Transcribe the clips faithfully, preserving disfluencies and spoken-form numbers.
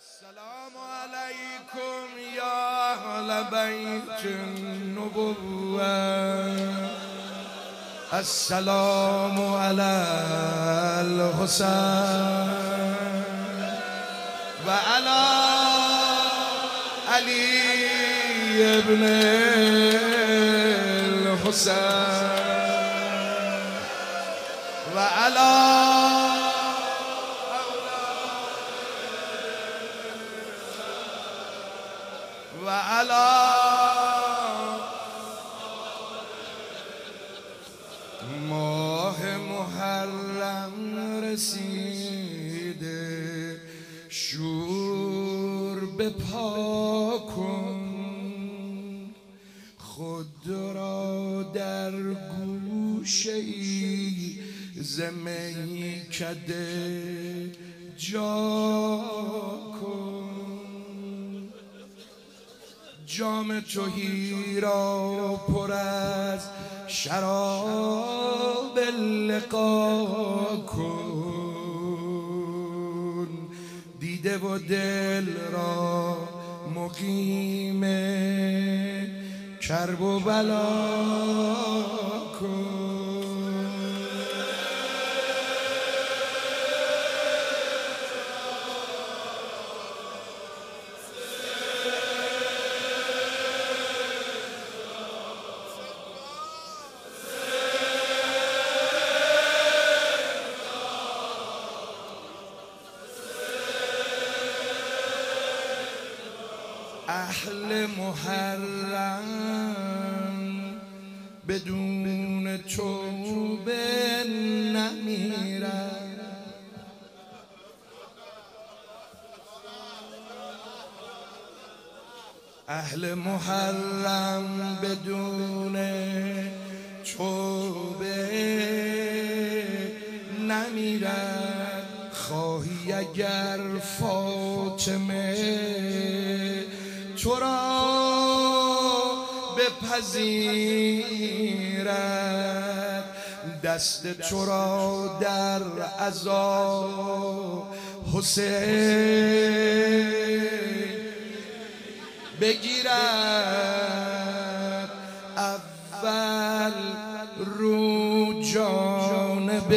السلام علیکم یا اهل بیت النبوة. السلام علی الحسین و علی علی ابن الحسین و علی و علی ماه محرم رسیده، شور به پا کن، خود را در گوشه ای ز میکده جا کن. جام تهی را پر از شراب لقا کن، دیده و دل را مقیم کرب و بلا کن. اهل محرم بدون توبه نمیرن، اهل محرم بدون توبه نمیرن. خواهی اگر فاطمه تو را بپذیرد، دست تو را در عزا حسین بگیرد. اول رو جانب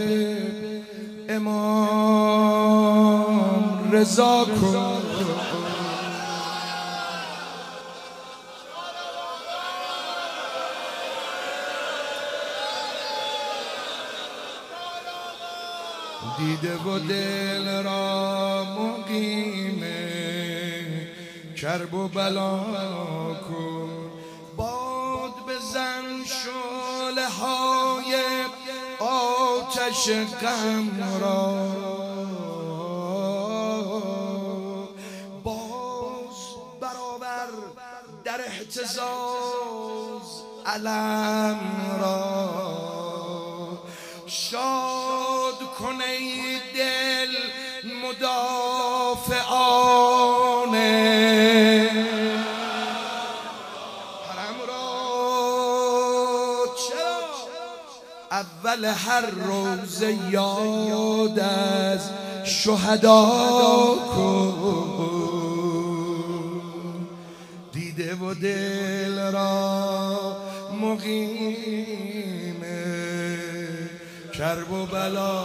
امام رضا کن، دیده و دل را مقیم کرب و بلا کن. باد بزن شعله های آتش غم را، باز برآور در اهتزاز علم را. شاد کن ای دل مدافعان حرم را. چرا اول هر روز یاد از شهدا کن، دیده و دل را مقیم کرب و بلا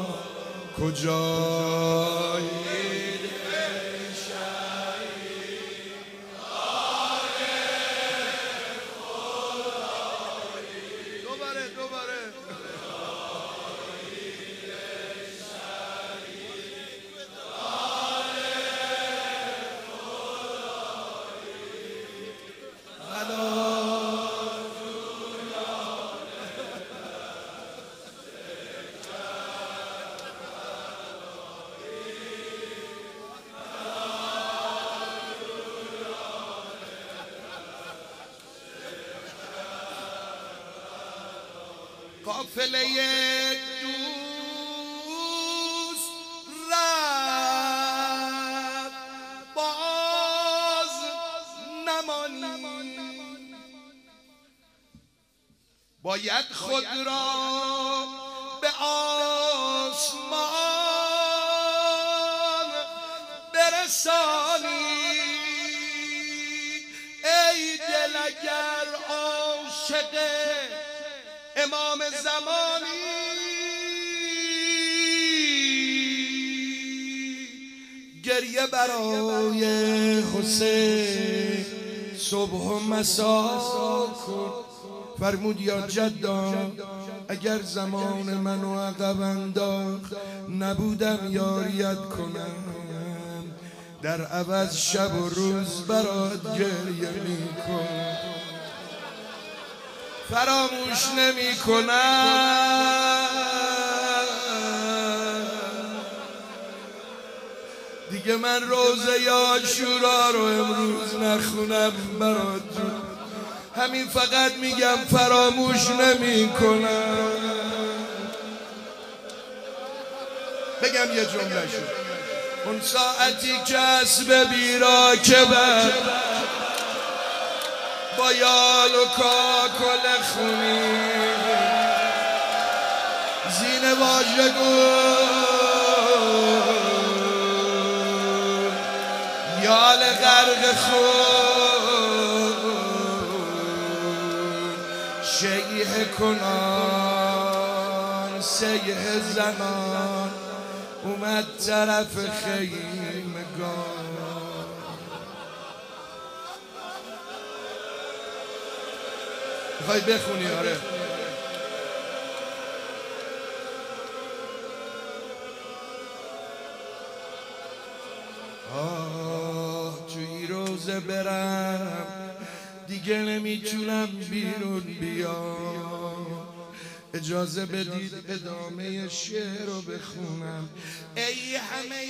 کجای دوباره دوباره قافله دوست رفت باز نمانی، باید خود را به آسمان برسانی. رسانی. ای دل اگر عاشق امام زمانی، گریه برای حسین صبح و مسا کن. فرمود یا جدا اگر زمان منو عقب انداخت نبودم یاریت کنم، در عوض شب و روز برات گریه میکنم، فراموش نمی کنم. دیگه من روزه عاشورا رو امروز نخونم برات، همین فقط میگم فراموش نمی کنم. بگم یه جمله شد اون ساعتی که اسب بیرا که بر با یال و کاکل خونی زین واژگون یال غرق خون شیه کنان سیه زنان اومد طرف خیمگان. میخوای بخونی؟ آره. آه توی روزه برم دیگه نمیتونم بیرون بیام، اجازه بدید ادامه شعر رو بخونم. ای همه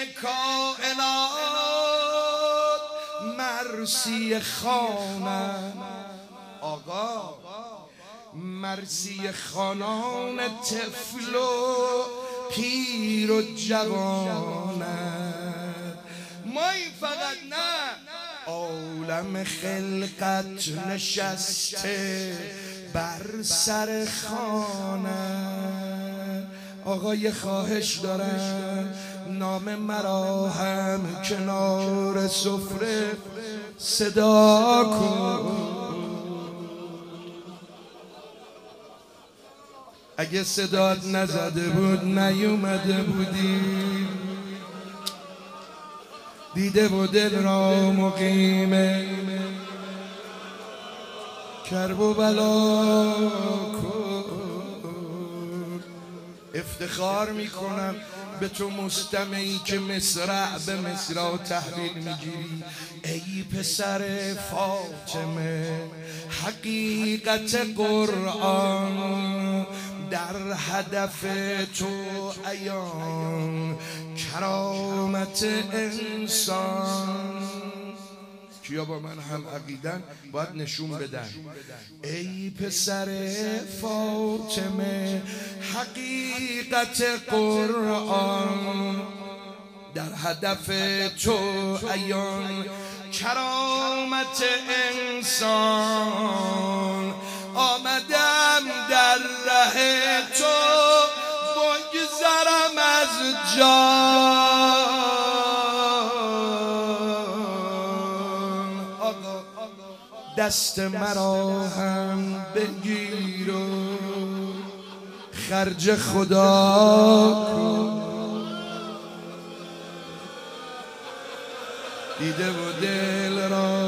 کائنات مرسی خانم، آقا مرسی خانان طفل و پیر و جوانم. ما این فقط نه عالم خلقت نشسته بر سر خانه. آقا یه خواهش دارم نام مرا هم کنار سفره صدا کن. اگه صدات نزده بود نیومده بودی، دیده و دل را مقیم کرب و بلا کن. افتخار میکنم به تو مستمعی که مصرع به مصرع تحویل میگیری. ای پسر فاطمه حقیقت قرآن در هدف تو عیان، کرامت انسان. کیا با من هم عقیدن باید نشون بدن. ای پسر فاطمه حقیقت قرآن در هدف تو عیان، کرامت انسان. آمدم در ره تو بگذرم از جان، دست مرا هم بگیر و خرج خدا کن. دیده و دل را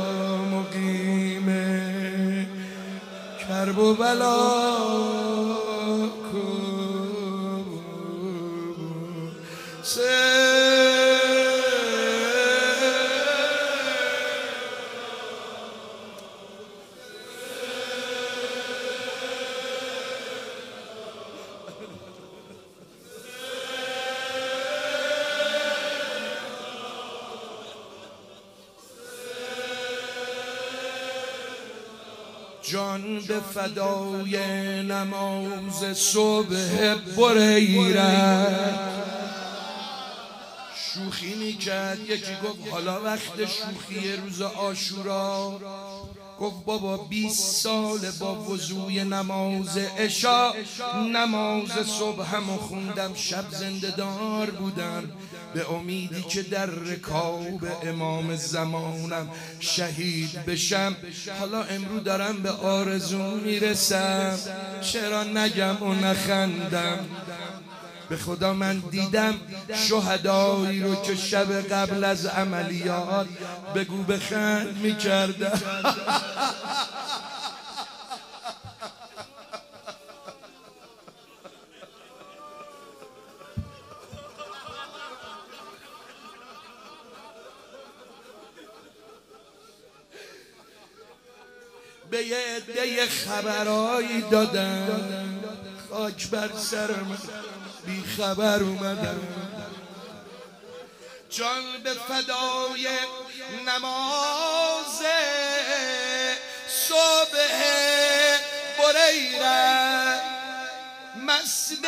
مقیم کرب و بلا کن. جان به فدای نماز صبح بریرد. شوخی میکرد یکی گفت حالا وقت شوخی روز عاشورا. گفت بابا بیست سال با وضوی نماز عشا نماز صبحمو خوندم، شب زنده دار بودم به امیدی که در رکاب امام زمانم شهید بشم. حالا امرو دارم به آرزو میرسم، چرا نگم و نخندم؟ به خدا من دیدم شهدایی رو که شب قبل از عملیات بگو بخند میکردم. به یه عده خبرایی دادم، خاک بر سر من بی خبر اومدم. جان به فدای نماز صبح بریرم، مست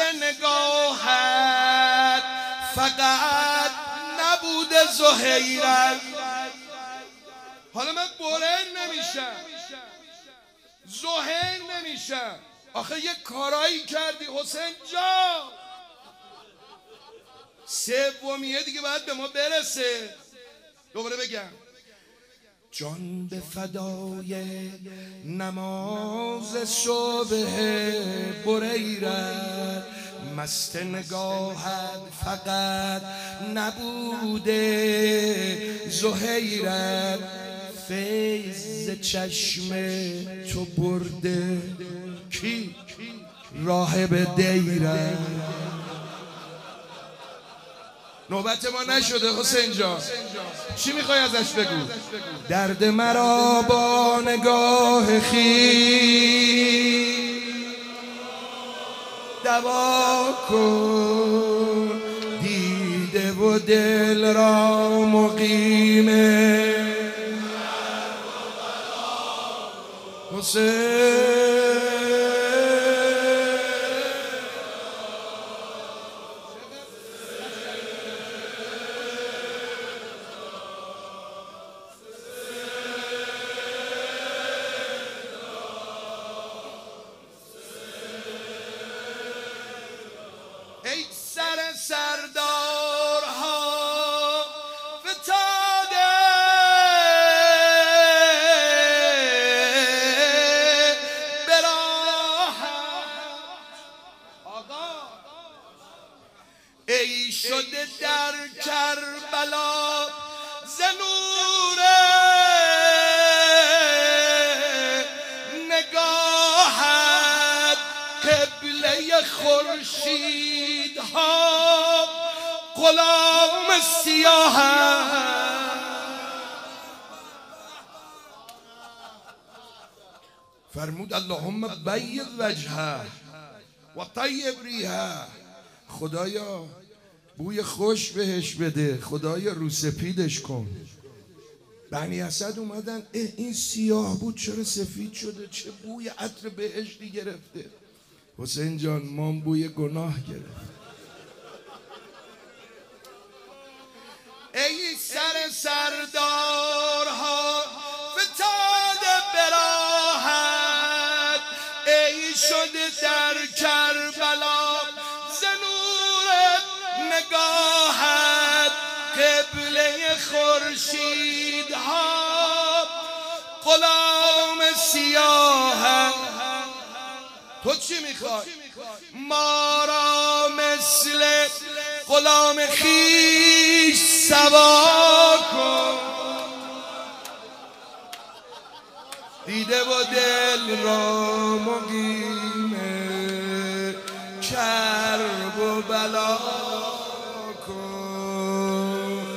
نگاهت فقط نبوده زهیرم. حالا من برهن نمیشم، زهیر نمیشم، آخه یه کارایی کردی حسین جان، سومیه دیگه باید به ما برسه. دوباره بگم جان به فدای نماز صبح بریرت، مست نگاهت فقط نبوده زهیرت، فیض چشم تو برده کی راهب دیرت. نوبت ما نشده حسین جان، چی میخوای ازش بگو؟ درد مرا با نگاه خیش دوا کن، دیده و دل را مقیمه حسین. ای سر سردارها فتاده به راحت، آقا ای شده در کربلا ز نور نگاهت، قبله خورشید ها غلام سیاه. فرمود اللهم بید وجهه و طیب ریحه، خدایا بوی خوش بهش بده، خدایا رو سپیدش کن. بنی اسد اومدن این سیاه بود چرا سفید شده، چه بوی عطر بهشتی گرفته. حسین جان ما بوی گناه گرفت. ای سر سردارها فتاده به راحت، ای شده در کربلا ز نور نگاهت، قبله خورشیدها غلام سیاه. تو چی میخوای؟ ما را مثل غلام خویش سوا کن، دیده و دل را مقیم کرب و بلا کن.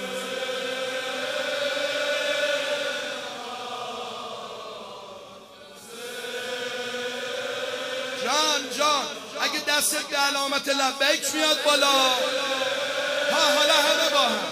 جان جان اگه دستت به علامت لبیک میاد بالا، ها حالا همه با هم.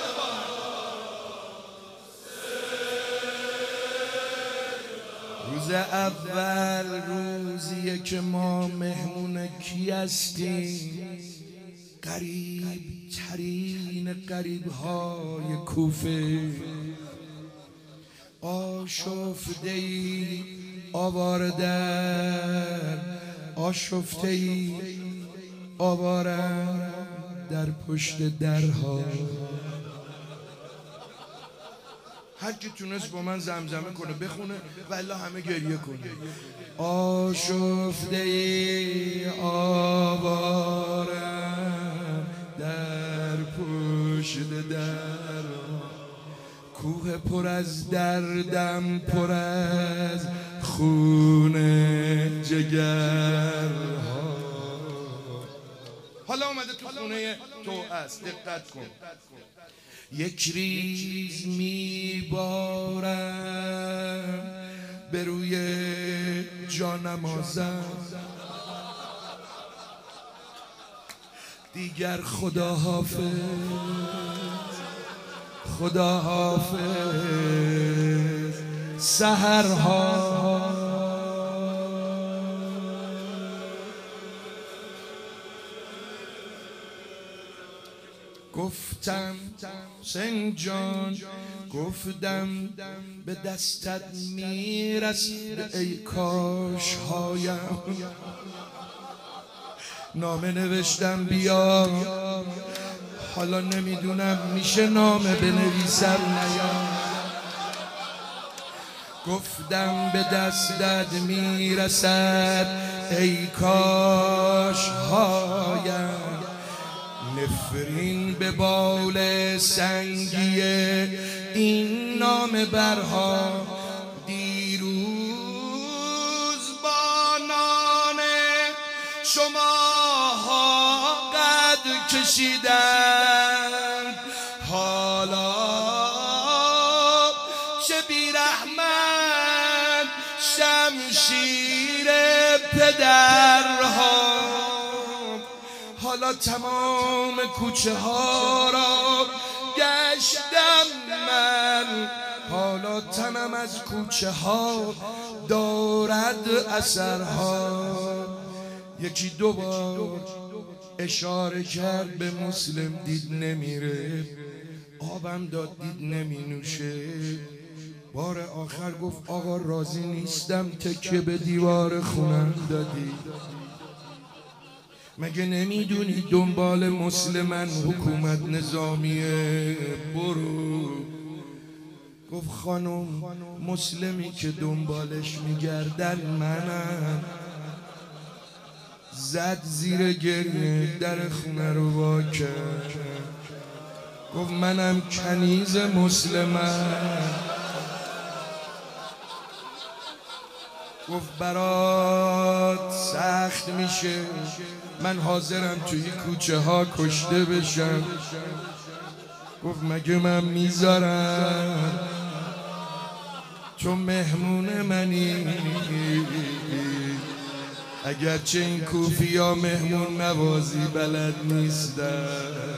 روز اول روزیه که ما مهمون کی هستیم؟ قریب ترین قریب های کوفه، آشفته ای آوردن، آشفته ای آوارم در پشت درها. هر کی تونست با من زمزمه کنه بخونه والله همه گریه کنه. آشفته ای آوارم در پشت درها، کوه پر از دردم پر از خون جگرها. حالا اومده تو خونه تو است، دقت کن. یک ریز میبارم به روی جانمازم، دیگر خدا حافظ خدا حافظ سحرها. گفتم حسین جان، گفتم به دستت میرسید ای کاش هایم. نامه نوشتم بیا، حالا نمیدونم میشه نامه بنویسم نیا. گفتم به دستت میرسد ای کاش هایم، نفرین به بال سنگی این نام برها. دیروز با نان شماها قد کشیدند، حالا چه بیرحمت شمشیر پدرها. حالا تمام کوچه ها را گشتم من، حالا تنم از کوچه ها دارد اثرها. یکی دو بار اشاره کرد به مسلم، دید نمیره، آبم داد دید نمی نوشه. بار آخر گفت آقا راضی نیستم، تکه به دیوار خونم دادی. مگه نمیدونی دنبال مسلمن حکومت نظامیه؟ برو. گفت خانم مسلمی که دنبالش میگردن منم. زد زیر گریه، در خونه رو وا کرد، گفت منم کنیز مسلمم. گفت برات سخت میشه، من حاضرم توی کوچه ها کشته بشم. گفت مگه من میذارم؟ تو مهمون منی، اگرچه این کوفی ها مهمون نوازی بلد نیستن.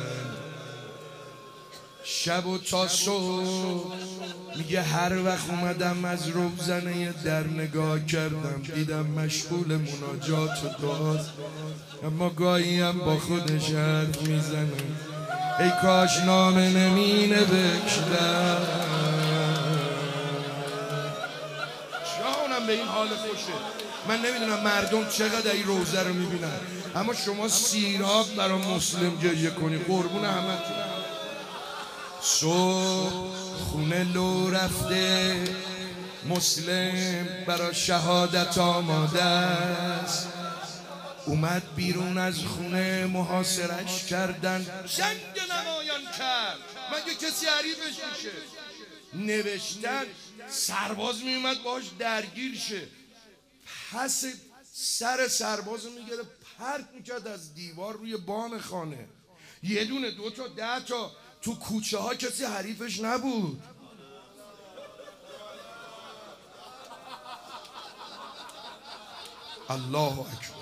شب و تا صبح میگه هر وقت اومدم از روزنه در نگاه کردم، دیدم مشغول مناجات و دعاست، اما گاهی هم با خودش حرف میزنه ای کاش نامه نمی نوشتم. جانم به این حال خوشه. من نمیدونم مردم چقدر این روزه رو میبینن، اما شما سیراب برای مسلم گریه کنی، قربون همتون. صبح خونه لو رفته، مسلم برای شهادت آماده است. اومد بیرون از خونه، محاصرش کردن، جنگ نمایان کرد. مگه کسی حریفش میشه؟ نوشتن سرباز میومد باش درگیر شه، پس سر سرباز میگیره پرت میکرد از دیوار روی بام خانه. یه دونه دو تا ده تا تو کوچه ها کسی حریفش نبود. الله اکبر.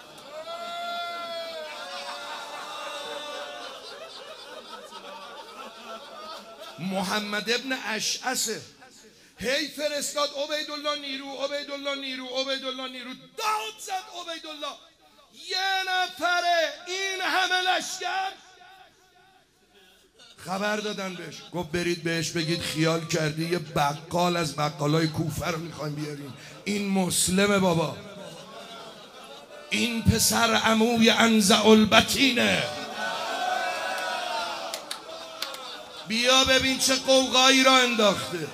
محمد ابن اشعثه، هی فرستاد عبیدالله نیرو، عبیدالله نیرو، عبیدالله نیرو، داد زد عبیدالله. یه نفره این همه لشکر خبر دادن بهش، گفت برید بهش بگید خیال کردی یه بقال از بقالای کوفه رو میخوایم بیاریم. این مسلمه بابا، این پسر عموی انزع البطینه. بیا ببین چه قوقایی را انداخته.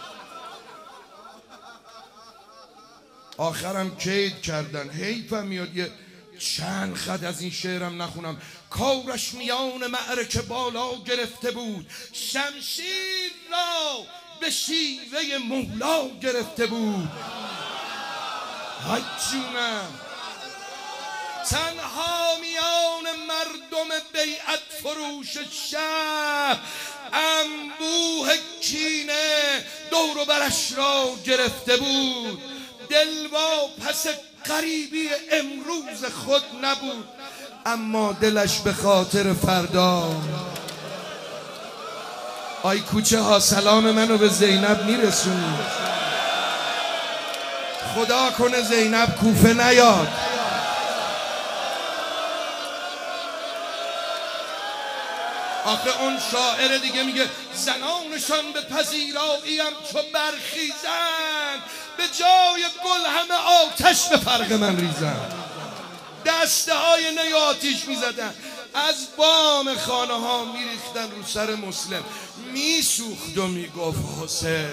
آخرم کید کردن. حیفم میاد یه چند خط از این شعرم نخونم. کارش میان معرکه بالا گرفته بود، شمشیر را به شیوه مولا گرفته بود. های جونم، تنها میان مردم بیعت فروش شهر انبوه کینه دور و برش را گرفته بود. دل با پس غریبی امروز خود نبود، اما دلش به خاطر فردا. آی کوچه ها، سلام منو به زینب میرسونی؟ خدا کنه زینب کوفه نیاد. آخه اون شاعر دیگه میگه زنانشان به پذیراییم چو برخیزند، به جای گل همه آتش به فرق من ریزند. دسته های نی آتیش میزدن، از بام خانه ها میریختن رو سر مسلم، میسوخت و میگفت حسین.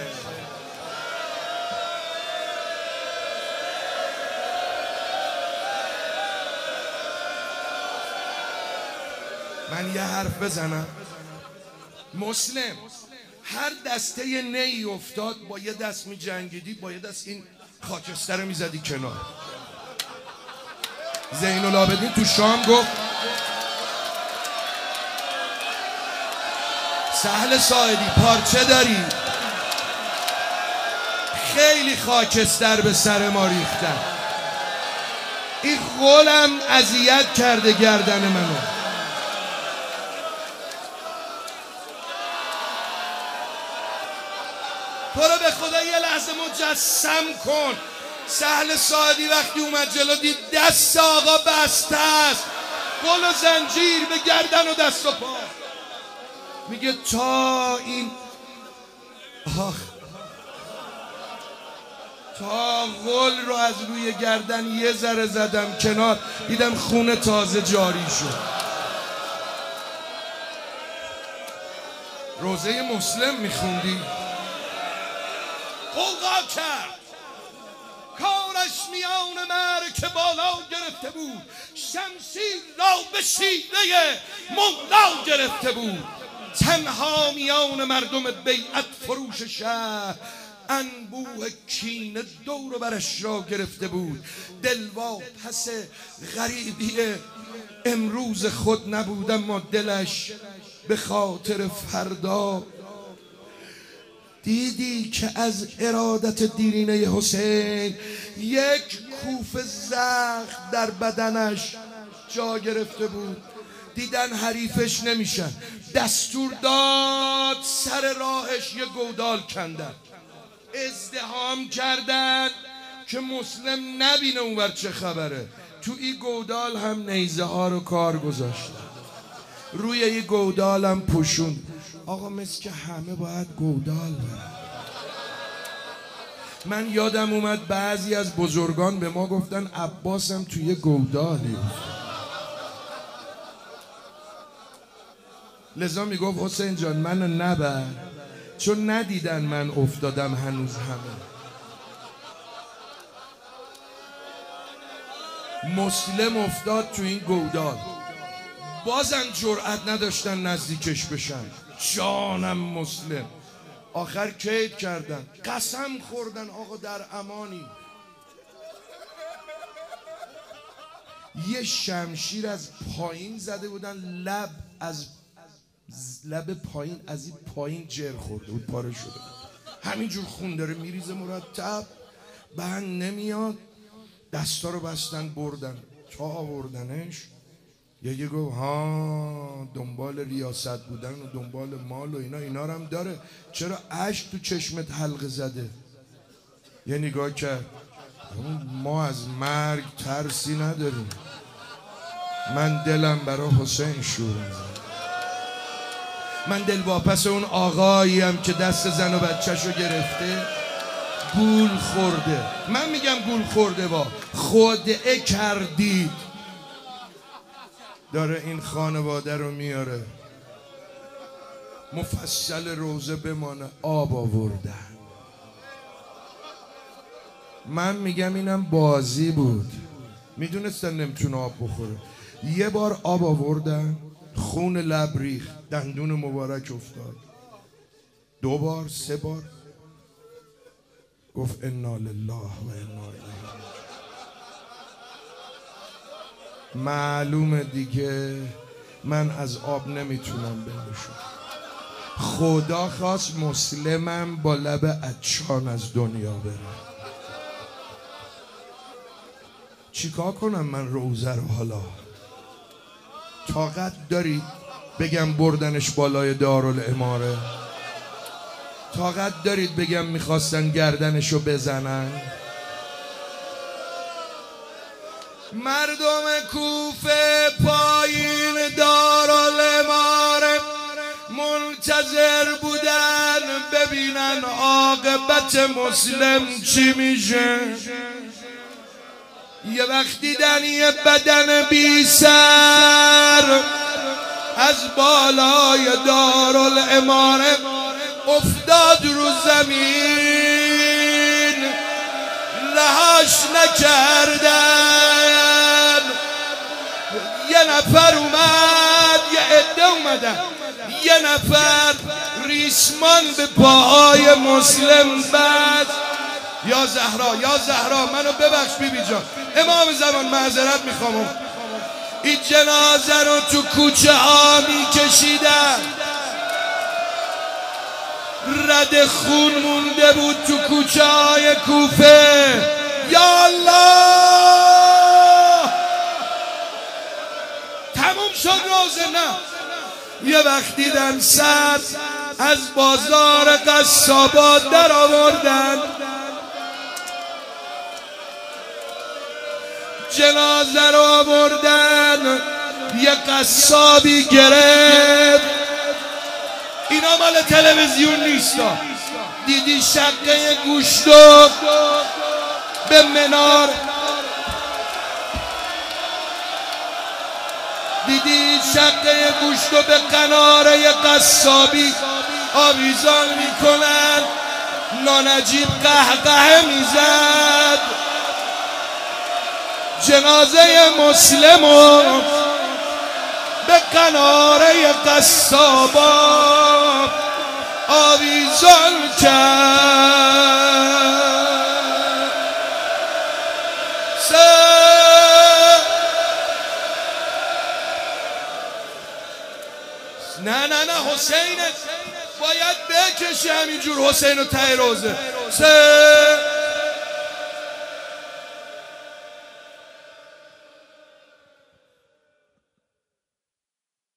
من یه حرف بزنم. مسلم هر دسته نی افتاد با یه دست می جنگیدی، با یه دست این خاکستر رو می زدی کنار. زین العابدین تو شام گفت سهل ساعدی پارچه داری؟ خیلی خاکستر به سر ما ریختن. این غلم اذیت کرده گردن منو. تو رو به خدا یه لحظه مجسم کن. سهل ساعدی وقتی اومد جلو دید دست آقا بسته است، گل و زنجیر به گردن و دست و پا. میگه تا این آخ تا غل رو از روی گردن یه ذره زدم کنار، دیدم خون تازه جاری شد. روزه مسلم میخوندی؟ قوقا کرد، کارش میان معرکه بالا گرفته بود، شمشیر را به شیوه مولا گرفته بود. تنها میان مردم بیعت فروش شهر انبوه کینه دور و برش را گرفته بود. دلوا پس غریبی امروز خود نبود، اما دلش به خاطر فردا. دیدی که از ارادت دیرینه حسین یک کوف زخم در بدنش جا گرفته بود. دیدن حریفش نمیشن، دستور داد سر راهش یه گودال کندن، ازدحام کردن که مسلم نبینه اونور چه خبره. تو این گودال هم نیزه ها رو کار گذاشت، روی یه گودال هم پوشوند. آقا مثل که همه باید گودال برن. من یادم اومد بعضی از بزرگان به ما گفتن عباسم توی گودالی. لذا میگفت حسین جان منو نبر، چون ندیدن من افتادم هنوز. همه مسلم افتاد تو این گودال، بازم جرأت نداشتن نزدیکش بشن. جانم مسلم. آخر کید کردن، قسم خوردن آقا در امانی. یه شمشیر از پایین زده بودن، لب از لب پایین از این پایین جر خورده بود، پاره شده بود. همینجور خون داره میریزه مرتب، بند نمیاد. دستا رو بستن بردن تا آوردنش. یکی گفت ها دنبال ریاست بودن و دنبال مال و اینا اینا رو هم داره، چرا اشک تو چشمت حلقه زده؟ یه نگاه کرد، ما از مرگ ترسی نداریم، من دلم برای حسین شور میزنه. من دلواپس اون آقاییم که دست زن و بچه‌شو گرفته گول خورده. من میگم گول خورده با خودعه کردید. داره این خانواده رو میاره مفصل روزه بمانه آب آوردن. من میگم اینم بازی بود، میدونستن نمیتونه آب بخوره. یه بار آب آوردن خون لب ریخت دندون مبارک افتاد. دو بار سه بار گفت انا لله و انا الیه راجعون. معلومه دیگه من از آب نمیتونم بنوشم. خدا خواست مسلمم با لب عطشان از دنیا بره. چیکار کنم من روزه رو؟ حالا طاقت دارید بگم بردنش بالای دارالاماره؟ طاقت دارید بگم میخواستن گردنشو بزنن؟ مردم کوفه پایین دارالاماره منتظر بودن ببینن عاقبت مسلم چی میشه. یه وقت دیدن یه بدن بی سر از بالای دارالاماره افتاد رو زمین، رهاش نکردن. یه نفر اومد، یه عده اومدن، یه نفر ریسمان به پاهای مسلم بست. یا زهرا یا زهرا منو ببخش بیبی جان، امام زمان معذرت میخوام. این جنازه رو تو کوچه ها میکشیدن، رد خون مونده بود تو کوچه های کوفه. یا الله تموم شد روزه. نه یه وقت دیدن سر از بازار قصابات در آوردن، جنازه رو آوردن، یه قصابی گرفت. اینا مال تلویزیون نیستا. دیدی شقه گوشتو به منار، دیدی شقه گوشتو به قناره قصابی آویزان میکنن. نانجیب قهقه میزد. جنازه مسلمو به قناره قصابا آویزان کرد. نه نه نه حسین باید بکشی همینجور. حسین و ته روزه سه